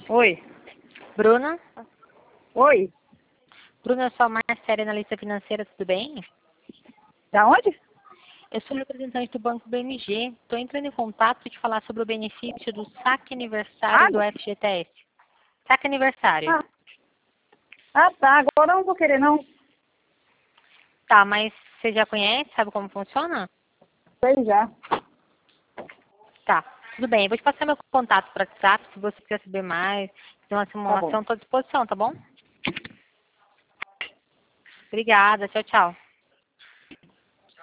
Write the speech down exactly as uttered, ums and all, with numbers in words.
Oi. Bruna? Oi. Bruna, eu sou a Marcela, analista financeira, tudo bem? Da onde? Eu sou representante do Banco B M G. Estou entrando em contato para te falar sobre o benefício do saque aniversário do Água? F G T S. Saque aniversário. Ah. ah, tá. Agora eu não vou querer, não. Tá, mas você já conhece? Sabe como funciona? Sei já. Tá, tudo bem. Eu vou te passar meu contato para WhatsApp, se você quiser saber mais. Tem uma Tá bom. simulação, estou à disposição, tá bom? Obrigada, tchau, tchau.